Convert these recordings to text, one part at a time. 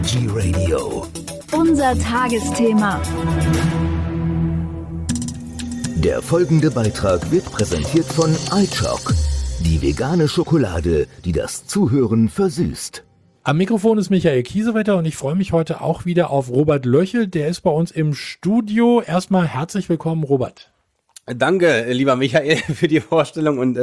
Veggie Radio. Unser Tagesthema. Der folgende Beitrag wird präsentiert von iChoc, die vegane Schokolade, die das Zuhören versüßt. Am Mikrofon ist Michael Kiesewetter und ich freue mich heute auch wieder auf Robert Löchel. Der ist bei uns im Studio. Erstmal herzlich willkommen, Robert. Danke, lieber Michael, für die Vorstellung und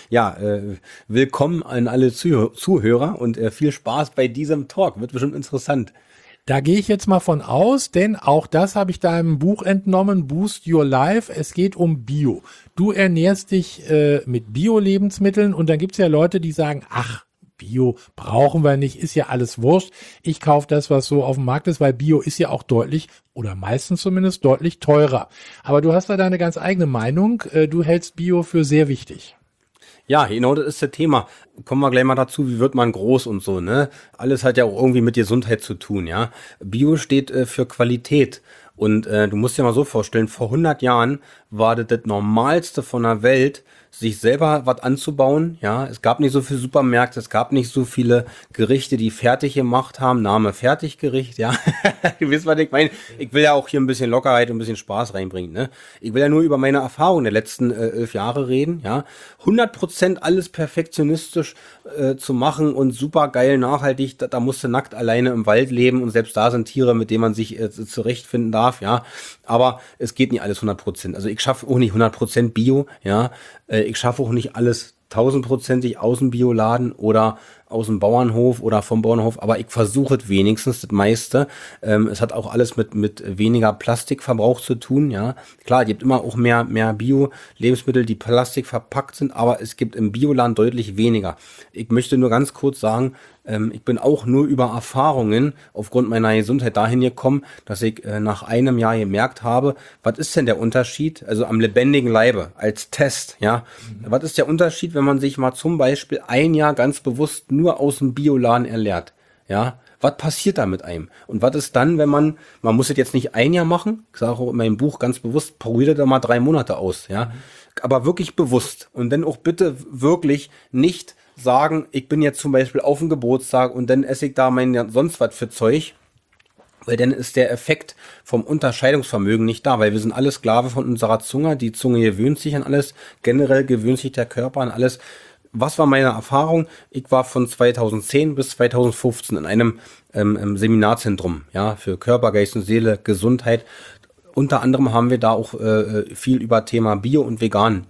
willkommen an alle Zuhörer und viel Spaß bei diesem Talk. Wird bestimmt interessant. Da gehe ich jetzt mal von aus, denn auch das habe ich deinem Buch entnommen, Boost Your Life. Es geht um Bio. Du ernährst dich mit Bio-Lebensmitteln und dann gibt es ja Leute, die sagen, ach, Bio brauchen wir nicht, ist ja alles wurscht. Ich kaufe das, was so auf dem Markt ist, weil Bio ist ja auch deutlich oder meistens zumindest deutlich teurer. Aber du hast da deine ganz eigene Meinung. Du hältst Bio für sehr wichtig. Ja, genau, das ist das Thema. Kommen wir gleich mal dazu, wie wird man groß und so, ne? Alles hat ja auch irgendwie mit Gesundheit zu tun, ja. Bio steht für Qualität. Und du musst dir mal so vorstellen, vor 100 Jahren war das Normalste von der Welt, sich selber was anzubauen, ja. Es gab nicht so viele Supermärkte, es gab nicht so viele Gerichte, die fertig gemacht haben. Name Fertiggericht, ja. Du wisst, was ich meine. Ich will ja auch hier ein bisschen Lockerheit und ein bisschen Spaß reinbringen, ne. Ich will ja nur über meine Erfahrungen der letzten 11 Jahre reden, ja. 100% alles perfektionistisch zu machen und super geil nachhaltig, da musst du nackt alleine im Wald leben und selbst da sind Tiere, mit denen man sich zurechtfinden darf, ja. Aber es geht nicht alles 100%. Also ich schaffe auch nicht 100% Bio, ja. Ich schaffe auch nicht alles 1000%ig aus dem Bioladen oder aus dem Bauernhof oder vom Bauernhof, aber ich versuche es wenigstens, das meiste. Es hat auch alles mit weniger Plastikverbrauch zu tun, ja. Klar, es gibt immer auch mehr Bio-Lebensmittel, die Plastik verpackt sind, aber es gibt im Bioladen deutlich weniger. Ich möchte nur ganz kurz sagen, ich bin auch nur über Erfahrungen aufgrund meiner Gesundheit dahin gekommen, dass ich nach einem Jahr gemerkt habe, was ist denn der Unterschied, also am lebendigen Leibe, als Test, ja. Was ist der Unterschied, wenn man sich mal zum Beispiel ein Jahr ganz bewusst nur aus dem Bioladen ernährt, ja? Was passiert da mit einem? Und was ist dann, wenn man muss es jetzt nicht ein Jahr machen, ich sage auch in meinem Buch ganz bewusst, probiert da mal 3 Monate aus, ja. Aber wirklich bewusst und dann auch bitte wirklich nicht sagen, ich bin jetzt zum Beispiel auf dem Geburtstag und dann esse ich da mein sonst was für Zeug, weil dann ist der Effekt vom Unterscheidungsvermögen nicht da, weil wir sind alle Sklave von unserer Zunge, die Zunge gewöhnt sich an alles, generell gewöhnt sich der Körper an alles. Was war meine Erfahrung? Ich war von 2010 bis 2015 in einem Seminarzentrum, ja, für Körper, Geist und Seele, Gesundheit. Unter anderem haben wir da auch viel über Thema Bio und Vegan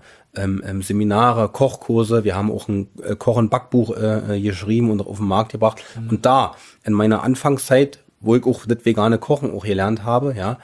Seminare, Kochkurse, wir haben auch ein Koch- und Backbuch geschrieben und auf den Markt gebracht. Und da, in meiner Anfangszeit, wo ich auch das vegane Kochen auch gelernt habe, ja,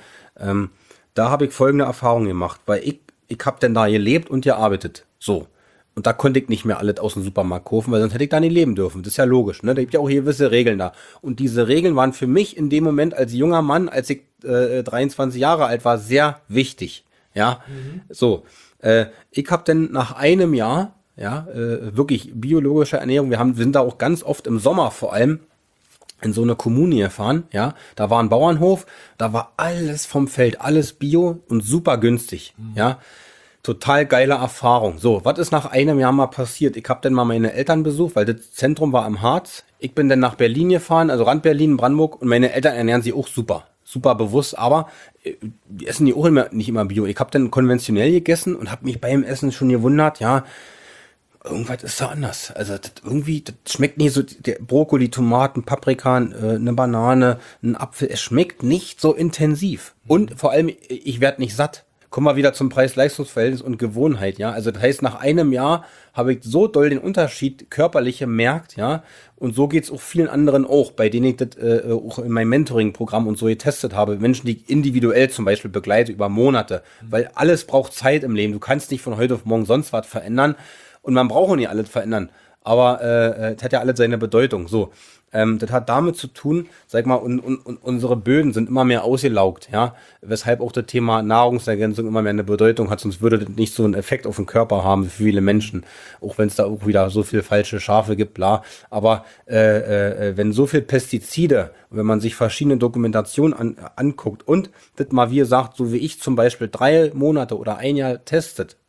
da habe ich folgende Erfahrung gemacht, weil ich habe dann da gelebt und gearbeitet, so. Und da konnte ich nicht mehr alles aus dem Supermarkt kaufen, weil sonst hätte ich da nicht leben dürfen. Das ist ja logisch, ne? Da gibt ja auch gewisse Regeln da. Und diese Regeln waren für mich in dem Moment als junger Mann, als ich 23 Jahre alt war, sehr wichtig, ja. So. Ich habe dann nach einem Jahr, ja, wirklich biologische Ernährung, wir sind da auch ganz oft im Sommer vor allem in so eine Kommune gefahren, ja, da war ein Bauernhof, da war alles vom Feld, alles Bio und super günstig, ja, total geile Erfahrung. So, was ist nach einem Jahr mal passiert? Ich habe dann mal meine Eltern besucht, weil das Zentrum war am Harz, ich bin dann nach Berlin gefahren, also Rand Berlin, Brandenburg und meine Eltern ernähren sich auch super bewusst, aber die essen die auch nicht immer Bio. Ich habe dann konventionell gegessen und habe mich beim Essen schon gewundert, ja, irgendwas ist da anders. Also das schmeckt nicht so, der Brokkoli, Tomaten, Paprika, eine Banane, ein Apfel, es schmeckt nicht so intensiv. Und vor allem, ich werde nicht satt. Kommen wir wieder zum Preis-Leistungs-Verhältnis und Gewohnheit, ja. Also das heißt, nach einem Jahr habe ich so doll den Unterschied körperlich gemerkt, ja. Und so geht's auch vielen anderen auch, bei denen ich das auch in meinem Mentoring-Programm und so getestet habe. Menschen, die ich individuell zum Beispiel begleite über Monate. Weil alles braucht Zeit im Leben. Du kannst nicht von heute auf morgen sonst was verändern. Und man braucht auch nicht alles verändern. Aber es hat ja alles seine Bedeutung. So. Das hat damit zu tun, sag mal, und unsere Böden sind immer mehr ausgelaugt, ja, weshalb auch das Thema Nahrungsergänzung immer mehr eine Bedeutung hat, sonst würde das nicht so einen Effekt auf den Körper haben für viele Menschen, auch wenn es da auch wieder so viel falsche Schafe gibt, bla, aber wenn so viel Pestizide, wenn man sich verschiedene Dokumentationen anguckt und das mal, wie gesagt, so wie ich zum Beispiel 3 Monate oder ein Jahr testet,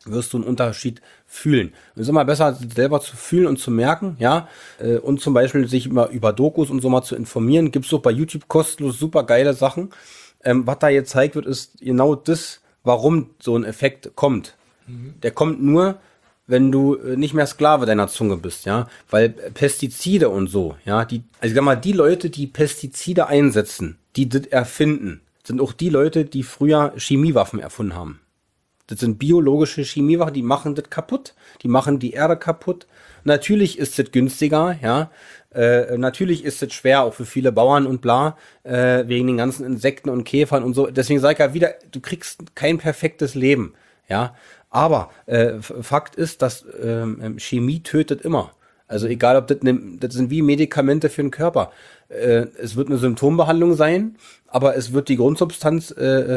wirst du einen Unterschied fühlen. Es ist immer besser, sich selber zu fühlen und zu merken, ja, und zum Beispiel sich immer über Dokus und so mal zu informieren. Gibt's auch bei YouTube kostenlos super geile Sachen. Was da jetzt gezeigt wird, ist genau das, warum so ein Effekt kommt. Der kommt nur, wenn du nicht mehr Sklave deiner Zunge bist, ja, weil Pestizide und so, ja, also ich sag mal, die Leute, die Pestizide einsetzen, die das erfinden, sind auch die Leute, die früher Chemiewaffen erfunden haben. Das sind biologische Chemiewaffen, die machen das kaputt, die machen die Erde kaputt. Natürlich ist es günstiger, ja, natürlich ist es schwer, auch für viele Bauern und bla, wegen den ganzen Insekten und Käfern und so. Deswegen sage ich ja wieder, du kriegst kein perfektes Leben, ja. Aber Fakt ist, dass Chemie tötet immer. Also egal, ob das sind wie Medikamente für den Körper. Es wird eine Symptombehandlung sein, aber es wird die Grundsubstanz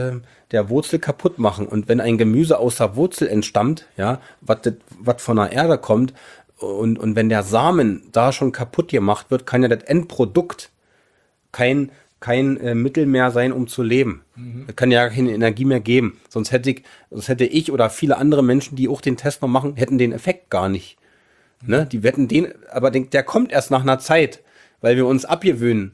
der Wurzel kaputt machen. Und wenn ein Gemüse aus der Wurzel entstammt, ja, was von der Erde kommt, und wenn der Samen da schon kaputt gemacht wird, kann ja das Endprodukt kein Mittel mehr sein, um zu leben. Das kann ja keine Energie mehr geben. Sonst hätte ich oder viele andere Menschen, die auch den Test mal machen, hätten den Effekt gar nicht. Ne? Die wetten aber der kommt erst nach einer Zeit, weil wir uns abgewöhnen.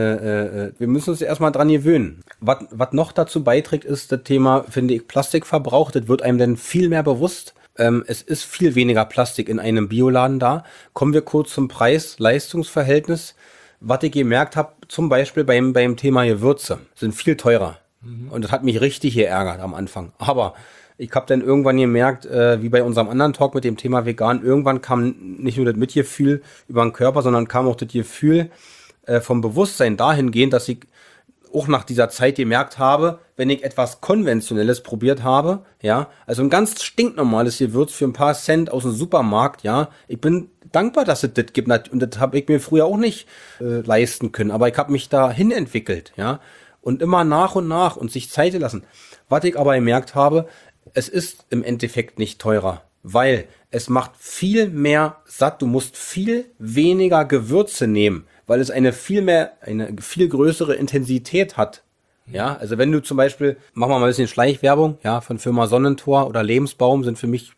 Wir müssen uns erstmal dran gewöhnen. Was noch dazu beiträgt, ist das Thema, finde ich, Plastikverbrauch. Das wird einem dann viel mehr bewusst. Es ist viel weniger Plastik in einem Bioladen da. Kommen wir kurz zum Preis-Leistungs-Verhältnis. Was ich gemerkt habe, zum Beispiel beim Thema Gewürze, sind viel teurer. Und das hat mich richtig geärgert am Anfang. Aber ich habe dann irgendwann gemerkt, wie bei unserem anderen Talk mit dem Thema vegan, irgendwann kam nicht nur das Mitgefühl über den Körper, sondern kam auch das Gefühl vom Bewusstsein dahingehend, dass ich auch nach dieser Zeit gemerkt habe, wenn ich etwas Konventionelles probiert habe, ja, also ein ganz stinknormales Gewürz für ein paar Cent aus dem Supermarkt, ja, ich bin dankbar, dass es das gibt, und das habe ich mir früher auch nicht leisten können, aber ich habe mich dahin entwickelt, ja, und immer nach und sich Zeit lassen. Was ich aber gemerkt habe, es ist im Endeffekt nicht teurer, weil es macht viel mehr satt, du musst viel weniger Gewürze nehmen, weil es eine viel größere Intensität hat. Ja, also wenn du zum Beispiel, machen wir mal ein bisschen Schleichwerbung, ja, von Firma Sonnentor oder Lebensbaum sind für mich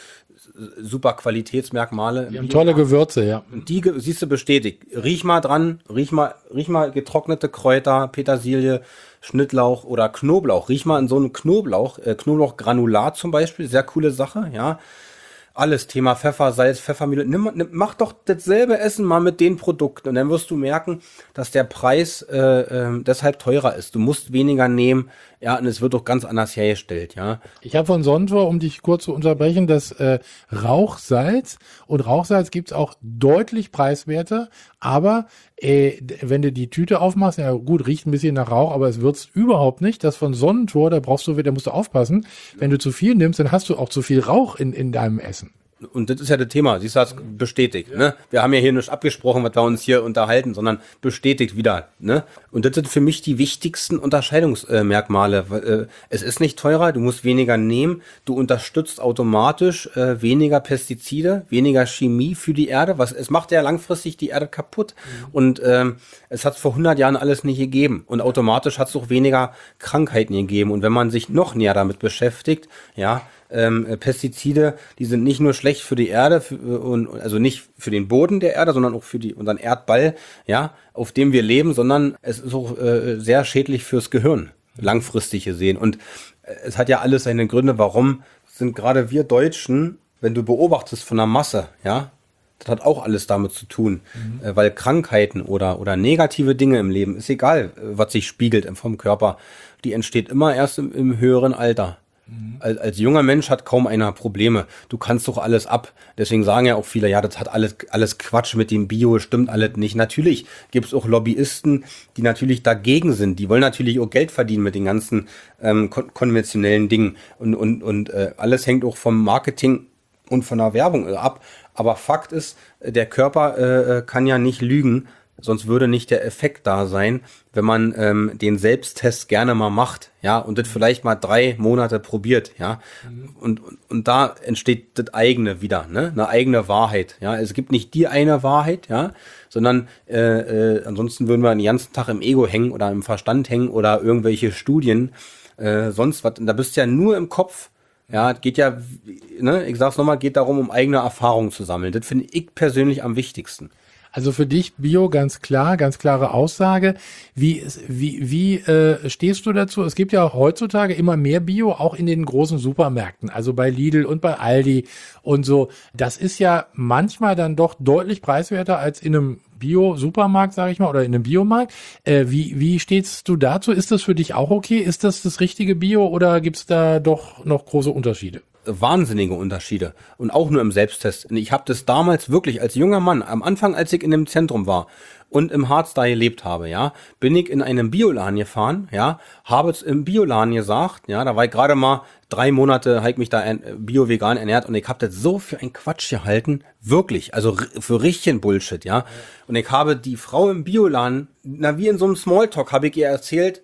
super Qualitätsmerkmale. Die haben tolle Gewürze, ja. Und die siehst du bestätigt. Riech mal dran, riech mal getrocknete Kräuter, Petersilie, Schnittlauch oder Knoblauch. Riech mal in so einen Knoblauchgranulat zum Beispiel, sehr coole Sache, ja. Alles Thema Pfeffer, Salz, Pfeffermühle. Mach doch dasselbe Essen mal mit den Produkten und dann wirst du merken, dass der Preis deshalb teurer ist. Du musst weniger nehmen, ja, und es wird doch ganz anders hergestellt, ja. Ich habe von Sonnentor, um dich kurz zu unterbrechen, das Rauchsalz. Und Rauchsalz gibt's auch deutlich preiswerter, aber wenn du die Tüte aufmachst, ja gut, riecht ein bisschen nach Rauch, aber es würzt überhaupt nicht. Das von Sonnentor, da musst du aufpassen. Wenn du zu viel nimmst, dann hast du auch zu viel Rauch in deinem Essen. Und das ist ja das Thema, siehst du, das bestätigt, ja. Ne? Wir haben ja hier nicht abgesprochen, was wir uns hier unterhalten, sondern bestätigt wieder, ne? Und das sind für mich die wichtigsten Unterscheidungsmerkmale. Es ist nicht teurer, du musst weniger nehmen, du unterstützt automatisch weniger Pestizide, weniger Chemie für die Erde, es macht ja langfristig die Erde kaputt. Und es hat vor 100 Jahren alles nicht gegeben und automatisch hat es auch weniger Krankheiten gegeben. Und wenn man sich noch näher damit beschäftigt, ja, Pestizide, die sind nicht nur schlecht für die Erde, also nicht für den Boden der Erde, sondern auch für unseren Erdball, ja, auf dem wir leben, sondern es ist auch sehr schädlich fürs Gehirn, langfristig gesehen. Und es hat ja alles seine Gründe, warum sind gerade wir Deutschen, wenn du beobachtest von der Masse, ja, das hat auch alles damit zu tun, weil Krankheiten oder negative Dinge im Leben, ist egal, was sich spiegelt vom Körper, die entsteht immer erst im höheren Alter. Als junger Mensch hat kaum einer Probleme. Du kannst doch alles ab. Deswegen sagen ja auch viele, ja, das hat alles Quatsch mit dem Bio, stimmt alles nicht. Natürlich gibt es auch Lobbyisten, die natürlich dagegen sind. Die wollen natürlich auch Geld verdienen mit den ganzen konventionellen Dingen. Und alles hängt auch vom Marketing und von der Werbung ab. Aber Fakt ist, der Körper kann ja nicht lügen. Sonst würde nicht der Effekt da sein, wenn man den Selbsttest gerne mal macht, ja, und das vielleicht mal 3 Monate probiert, ja, und da entsteht das eigene wieder, ne, eine eigene Wahrheit, ja, es gibt nicht die eine Wahrheit, ja, sondern ansonsten würden wir den ganzen Tag im Ego hängen oder im Verstand hängen oder irgendwelche Studien, sonst was, und da bist du ja nur im Kopf, Ja, geht ja, ne, ich sag's nochmal, geht darum, um eigene Erfahrungen zu sammeln. Das finde ich persönlich am wichtigsten. Also für dich Bio ganz klar, ganz klare Aussage. Wie stehst du dazu? Es gibt ja auch heutzutage immer mehr Bio, auch in den großen Supermärkten, also bei Lidl und bei Aldi und so. Das ist ja manchmal dann doch deutlich preiswerter als in einem Bio-Supermarkt, sage ich mal, oder in einem Biomarkt. Wie stehst du dazu? Ist das für dich auch okay? Ist das richtige Bio oder gibt's da doch noch große Unterschiede? Wahnsinnige Unterschiede und auch nur im Selbsttest. Und ich habe das damals wirklich als junger Mann, am Anfang, als ich in dem Zentrum war und im Harz da gelebt habe, ja, bin ich in einem Bioladen gefahren, ja, habe es im Bioladen gesagt, ja, da war ich gerade mal 3 Monate, habe ich mich da bio-vegan ernährt und ich habe das so für ein Quatsch gehalten, wirklich, also für richtigen Bullshit, ja. Und ich habe die Frau im Bioladen, na wie in so einem Smalltalk, habe ich ihr erzählt,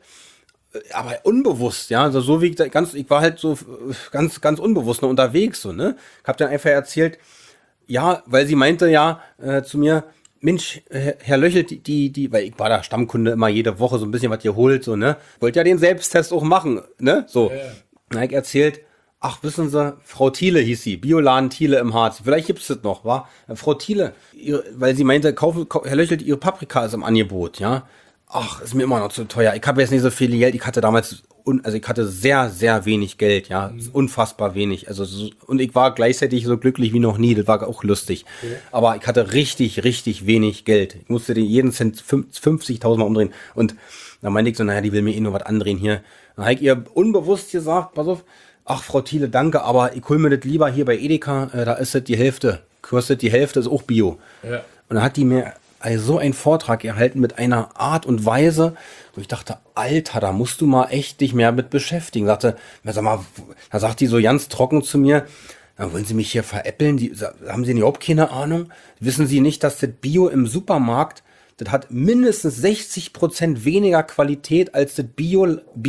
aber unbewusst, ja, also so wie ich war halt so ganz unbewusst noch unterwegs, so, ne? Ich hab dann einfach erzählt, ja, weil sie meinte ja zu mir, Mensch, Herr Löchelt, weil ich war da Stammkunde immer jede Woche so ein bisschen was geholt, so, ne? Wollt ja den Selbsttest auch machen, ne? So. Ja. Dann hab ich erzählt, ach, wissen Sie, Frau Thiele hieß sie, Bioladen Thiele im Harz. Vielleicht gibt's das noch, wa? Frau Thiele, weil sie meinte, Herr Löchelt, Ihre Paprika ist im Angebot, ja? Ach, ist mir immer noch zu teuer. Ich habe jetzt nicht so viel Geld. Ich hatte damals, ich hatte sehr, sehr wenig Geld, ja, unfassbar wenig. Also und ich war gleichzeitig so glücklich wie noch nie. Das war auch lustig. Okay. Aber ich hatte richtig, richtig wenig Geld. Ich musste den jeden Cent 50.000 Mal umdrehen. Und dann meinte ich so, naja, die will mir eh nur was andrehen hier. Dann habe ich ihr unbewusst gesagt, pass auf, ach, Frau Thiele, danke, aber ich hol mir das lieber hier bei Edeka. Da ist das die Hälfte. Kostet die Hälfte, ist auch Bio. Ja. Und dann hat die mir so einen Vortrag erhalten mit einer Art und Weise, wo ich dachte, Alter, da musst du mal echt dich mehr mit beschäftigen. Sag mal, da sagt die so ganz trocken zu mir, dann wollen Sie mich hier veräppeln? Haben Sie überhaupt keine Ahnung? Wissen Sie nicht, dass das Bio im Supermarkt, das hat mindestens 60% weniger Qualität als das Bio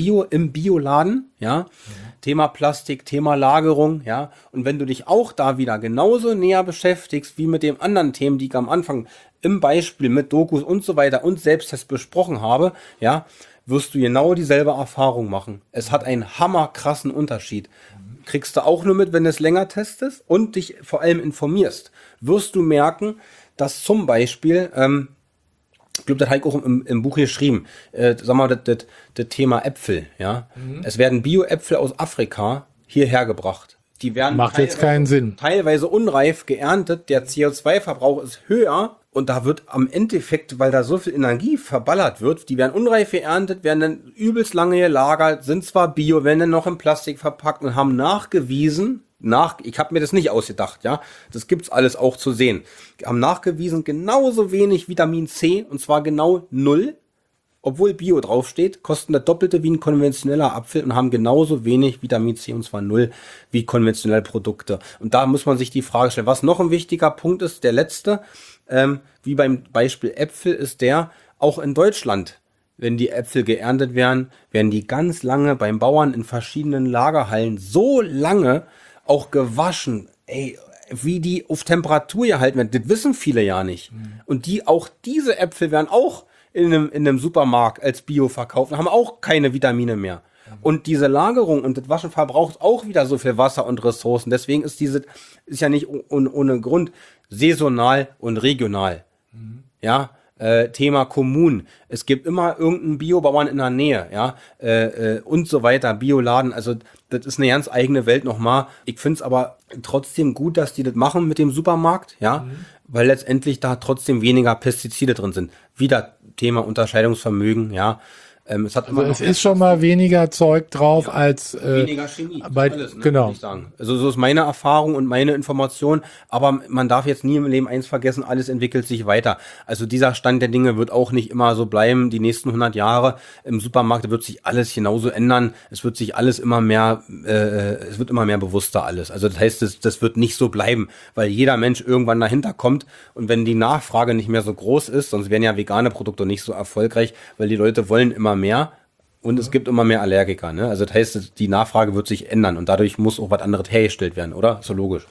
im Bioladen, ja? Thema Plastik, Thema Lagerung, ja. Und wenn du dich auch da wieder genauso näher beschäftigst wie mit den anderen Themen, die ich am Anfang im Beispiel mit Dokus und so weiter und Selbsttest besprochen habe, ja, wirst du genau dieselbe Erfahrung machen. Es hat einen hammerkrassen Unterschied. Kriegst du auch nur mit, wenn du es länger testest und dich vor allem informierst, wirst du merken, dass zum Beispiel, ich glaube, das habe ich auch im Buch geschrieben, sag mal, das Thema Äpfel, ja. Es werden Bio-Äpfel aus Afrika hierher gebracht. Die werden macht jetzt keinen Sinn. Teilweise unreif geerntet, der CO2-Verbrauch ist höher und da wird am Endeffekt, weil da so viel Energie verballert wird, die werden unreif geerntet, werden dann übelst lange gelagert, sind zwar Bio, werden dann noch in Plastik verpackt und haben nachgewiesen, ich habe mir das nicht ausgedacht, ja, das gibt's alles auch zu sehen, haben nachgewiesen genauso wenig Vitamin C und zwar genau 0, obwohl Bio draufsteht, kosten das Doppelte wie ein konventioneller Apfel und haben genauso wenig Vitamin C und zwar 0 wie konventionelle Produkte. Und da muss man sich die Frage stellen, was noch ein wichtiger Punkt ist, der letzte, wie beim Beispiel Äpfel ist der, auch in Deutschland, wenn die Äpfel geerntet werden die ganz lange beim Bauern in verschiedenen Lagerhallen so lange auch gewaschen, wie die auf Temperatur gehalten werden, das wissen viele ja nicht. Und diese Äpfel werden auch in einem Supermarkt als Bio verkauft und haben auch keine Vitamine mehr. Und diese Lagerung und das Waschen verbraucht auch wieder so viel Wasser und Ressourcen. Deswegen ist ja nicht ohne Grund saisonal und regional. Ja, Thema Kommunen. Es gibt immer irgendeinen Biobauern in der Nähe, ja, und so weiter, Bioladen. Also das ist eine ganz eigene Welt nochmal. Ich finde es aber trotzdem gut, dass die das machen mit dem Supermarkt, ja, weil letztendlich da trotzdem weniger Pestizide drin sind. Wieder Thema Unterscheidungsvermögen, ja. Es ist schon mal weniger Zeug drauf als weniger Chemie, bei alles, ne, genau. würde ich sagen. Also so ist meine Erfahrung und meine Information, aber man darf jetzt nie im Leben eins vergessen, alles entwickelt sich weiter. Also dieser Stand der Dinge wird auch nicht immer so bleiben, die nächsten 100 Jahre. Im Supermarkt wird sich alles genauso ändern, es wird sich alles immer mehr, es wird immer mehr bewusster alles. Also das heißt, das wird nicht so bleiben, weil jeder Mensch irgendwann dahinter kommt und wenn die Nachfrage nicht mehr so groß ist, sonst wären ja vegane Produkte nicht so erfolgreich, weil die Leute wollen immer mehr und es gibt immer mehr Allergiker, ne? Also das heißt, die Nachfrage wird sich ändern und dadurch muss auch was anderes hergestellt werden, oder? Ist so logisch.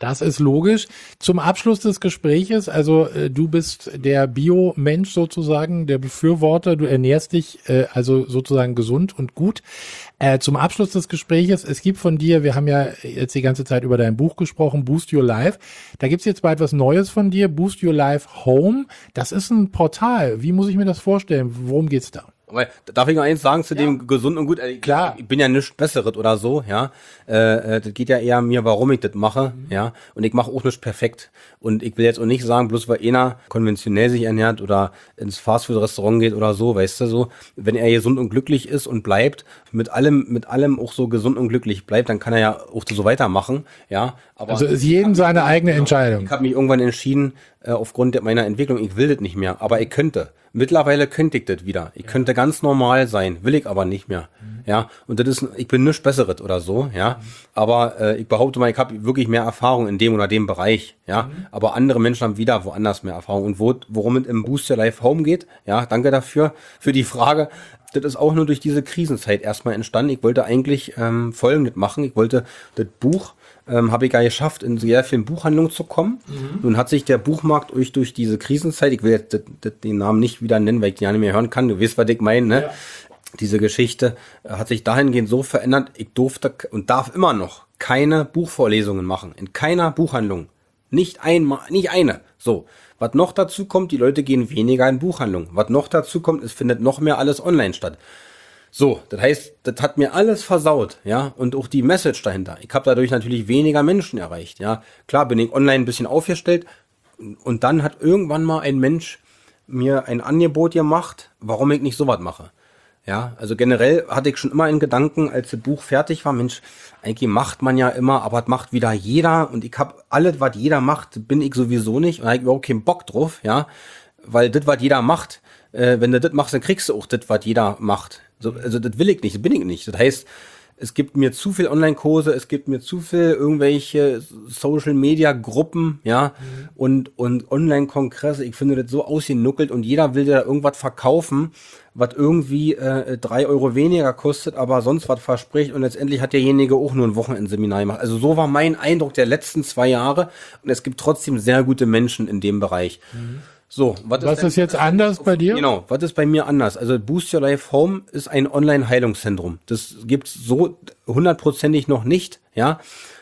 Das ist logisch. Zum Abschluss des Gespräches, also du bist der Bio-Mensch sozusagen, der Befürworter, du ernährst dich also sozusagen gesund und gut. Zum Abschluss des Gespräches, es gibt von dir, wir haben ja jetzt die ganze Zeit über dein Buch gesprochen, Boost Your Life. Da gibt's jetzt bald was Neues von dir, Boost Your Life Home. Das ist ein Portal. Wie muss ich mir das vorstellen? Worum geht's da? Aber darf ich noch eins sagen zu dem gesund und gut? Klar. Ich bin ja nichts Besseres oder so, ja. Das geht ja eher mir, warum ich das mache, ja. Und ich mache auch nichts perfekt. Und ich will jetzt auch nicht sagen, bloß weil einer konventionell sich ernährt oder ins Fastfood-Restaurant geht oder so, weißt du, so. Wenn er gesund und glücklich ist und bleibt, mit allem auch so gesund und glücklich bleibt, dann kann er ja auch so weitermachen, ja. Aber also ist jedem seine eigene Entscheidung. ich habe mich irgendwann entschieden, aufgrund meiner Entwicklung, ich will das nicht mehr, aber ich könnte. Mittlerweile könnte ich das wieder. Ich könnte ganz normal sein, will ich aber nicht mehr. Ja, und das ist, ich bin nichts Besseres oder so, ja. Aber ich behaupte mal, ich habe wirklich mehr Erfahrung in dem oder dem Bereich, ja. Aber andere Menschen haben wieder woanders mehr Erfahrung. Und worum es im Boost Your Life Home geht, ja, danke dafür, für die Frage. Das ist auch nur durch diese Krisenzeit erstmal entstanden. Ich wollte eigentlich Folgendes machen. Ich wollte das Buch, habe ich ja geschafft, in sehr vielen Buchhandlungen zu kommen. Nun hat sich der Buchmarkt durch diese Krisenzeit, ich will jetzt den Namen nicht wieder nennen, weil ich den ja nicht mehr hören kann, du weißt, was ich meine, ne? Ja. Diese Geschichte hat sich dahingehend so verändert, ich durfte und darf immer noch keine Buchvorlesungen machen, in keiner Buchhandlung. Nicht eine. So. Was noch dazu kommt, die Leute gehen weniger in Buchhandlungen. Was noch dazu kommt, es findet noch mehr alles online statt. So, das heißt, das hat mir alles versaut, ja, und auch die Message dahinter. Ich habe dadurch natürlich weniger Menschen erreicht, ja. Klar bin ich online ein bisschen aufgestellt und dann hat irgendwann mal ein Mensch mir ein Angebot gemacht, warum ich nicht sowas mache. Ja, also generell hatte ich schon immer einen Gedanken, als das Buch fertig war, Mensch, eigentlich macht man ja immer, aber das macht wieder jeder und ich habe alles, was jeder macht, bin ich sowieso nicht und da habe ich überhaupt keinen Bock drauf, ja, weil das, was jeder macht, wenn du das machst, dann kriegst du auch das, was jeder macht. So, also das will ich nicht, das bin ich nicht. Das heißt, es gibt mir zu viel Online-Kurse, es gibt mir zu viel irgendwelche Social-Media-Gruppen, ja, und Online-Kongresse. Ich finde das so ausgenuckelt und jeder will dir da irgendwas verkaufen, was irgendwie 3 Euro weniger kostet, aber sonst was verspricht und letztendlich hat derjenige auch nur ein Wochenendseminar gemacht. Also so war mein Eindruck der letzten 2 Jahre und es gibt trotzdem sehr gute Menschen in dem Bereich. So, was ist jetzt anders bei dir? Genau, was ist bei mir anders? Also Boost Your Life Home ist ein Online-Heilungszentrum. Das gibt's so 100%ig noch nicht, ja.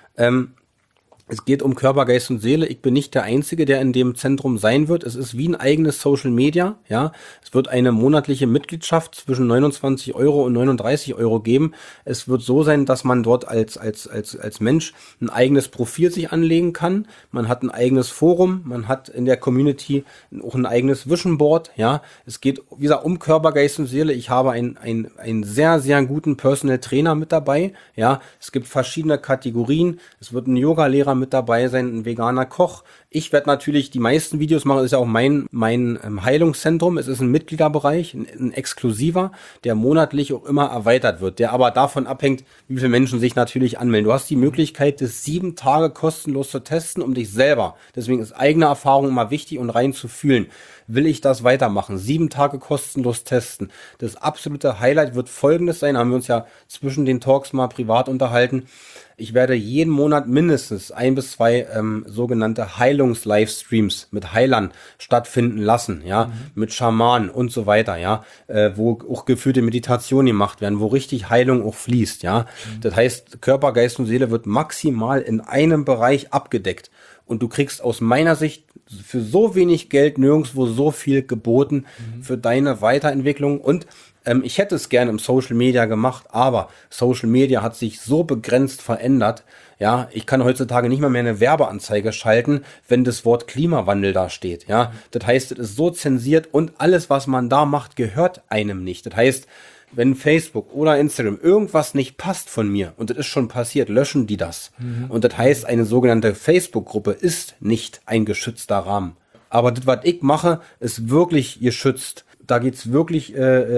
Es geht um Körper, Geist und Seele. Ich bin nicht der Einzige, der in dem Zentrum sein wird. Es ist wie ein eigenes Social Media, ja. Es wird eine monatliche Mitgliedschaft zwischen 29 Euro und 39 Euro geben. Es wird so sein, dass man dort als Mensch ein eigenes Profil sich anlegen kann. Man hat ein eigenes Forum. Man hat in der Community auch ein eigenes Vision Board, ja. Es geht, wie gesagt, um Körper, Geist und Seele. Ich habe einen sehr, sehr guten Personal Trainer mit dabei, ja. Es gibt verschiedene Kategorien. Es wird ein Yoga-Lehrer mit dabei sein, ein veganer Koch. Ich werde natürlich die meisten Videos machen, das ist ja auch mein Heilungszentrum. Es ist ein Mitgliederbereich, ein exklusiver, der monatlich auch immer erweitert wird, der aber davon abhängt, wie viele Menschen sich natürlich anmelden. Du hast die Möglichkeit, das 7 Tage kostenlos zu testen, um dich selber, deswegen ist eigene Erfahrung immer wichtig und rein zu fühlen. Will ich das weitermachen? 7 Tage kostenlos testen. Das absolute Highlight wird Folgendes sein, haben wir uns ja zwischen den Talks mal privat unterhalten. Ich werde jeden Monat mindestens 1 bis 2 sogenannte Heilungs-Livestreams mit Heilern stattfinden lassen, ja, mit Schamanen und so weiter, ja, wo auch geführte Meditationen gemacht werden, wo richtig Heilung auch fließt, ja. Das heißt, Körper, Geist und Seele wird maximal in einem Bereich abgedeckt. Und du kriegst aus meiner Sicht für so wenig Geld nirgendwo so viel geboten für deine Weiterentwicklung. Und ich hätte es gerne im Social Media gemacht, aber Social Media hat sich so begrenzt verändert. Ja, ich kann heutzutage nicht mal mehr eine Werbeanzeige schalten, wenn das Wort Klimawandel da steht. Ja, das heißt, es ist so zensiert und alles, was man da macht, gehört einem nicht. Das heißt, wenn Facebook oder Instagram irgendwas nicht passt von mir, und das ist schon passiert, löschen die das. Und das heißt, eine sogenannte Facebook-Gruppe ist nicht ein geschützter Rahmen. Aber das, was ich mache, ist wirklich geschützt. Da geht's wirklich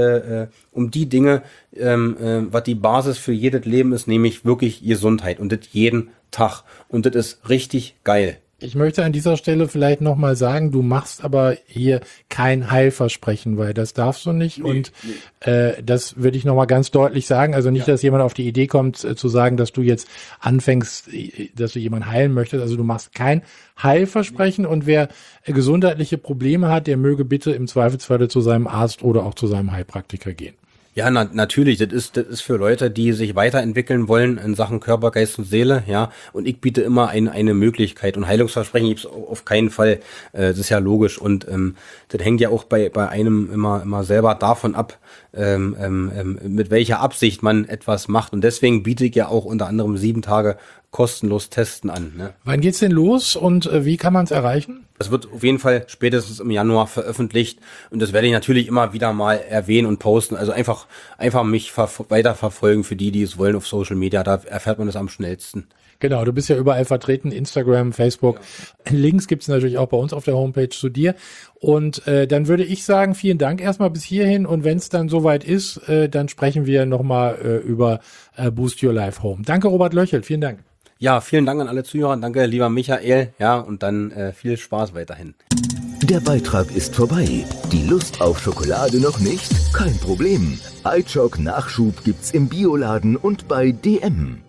um die Dinge, was die Basis für jedes Leben ist, nämlich wirklich Gesundheit. Und das jeden Tag. Und das ist richtig geil. Ich möchte an dieser Stelle vielleicht nochmal sagen, du machst aber hier kein Heilversprechen, weil das darfst du nicht. Das würde ich nochmal ganz deutlich sagen. Also nicht, dass jemand auf die Idee kommt, zu sagen, dass du jetzt anfängst, dass du jemanden heilen möchtest. Also du machst kein Heilversprechen und wer gesundheitliche Probleme hat, der möge bitte im Zweifelsfalle zu seinem Arzt oder auch zu seinem Heilpraktiker gehen. Ja, natürlich. Das ist für Leute, die sich weiterentwickeln wollen in Sachen Körper, Geist und Seele, ja. Und ich biete immer eine Möglichkeit. Und Heilungsversprechen gibt's auf keinen Fall. Das ist ja logisch. Und das hängt ja auch bei einem immer selber davon ab, mit welcher Absicht man etwas macht. Und deswegen biete ich ja auch unter anderem 7 Tage kostenlos testen an. Ne? Wann geht's denn los und wie kann man es erreichen? Das wird auf jeden Fall spätestens im Januar veröffentlicht und das werde ich natürlich immer wieder mal erwähnen und posten. Also einfach mich weiterverfolgen für die es wollen auf Social Media. Da erfährt man das am schnellsten. Genau, du bist ja überall vertreten, Instagram, Facebook. Ja. Links gibt's natürlich auch bei uns auf der Homepage zu dir. Und dann würde ich sagen, vielen Dank erstmal bis hierhin. Und wenn es dann soweit ist, dann sprechen wir nochmal über Boost Your Life Home. Danke, Robert Löchelt. Vielen Dank. Ja, vielen Dank an alle Zuhörer. Danke, lieber Michael. Ja, und dann viel Spaß weiterhin. Der Beitrag ist vorbei. Die Lust auf Schokolade noch nicht? Kein Problem. iChock Nachschub gibt's im Bioladen und bei DM.